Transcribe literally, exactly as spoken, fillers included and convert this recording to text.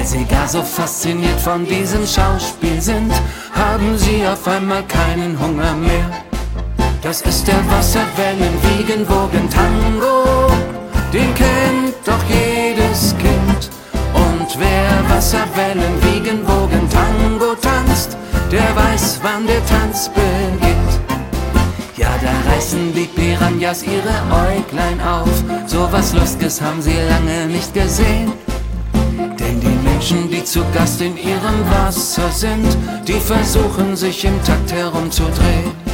sie gar so fasziniert von diesem Schauspiel sind, haben sie auf einmal keinen Hunger mehr. Das ist der Wasserwellen-Wiegen-Wogen-Tango, den kennt doch jedes Kind. Und wer Wasserwellen-Wiegen-Wogen-Tango tanzt, der weiß, wann der Tanz beginnt. Ja, da reißen die Piranhas ihre Äuglein auf, so was Lustiges haben sie lange nicht gesehen. Denn die Menschen, die zu Gast in ihrem Wasser sind, die versuchen sich im Takt herumzudrehen.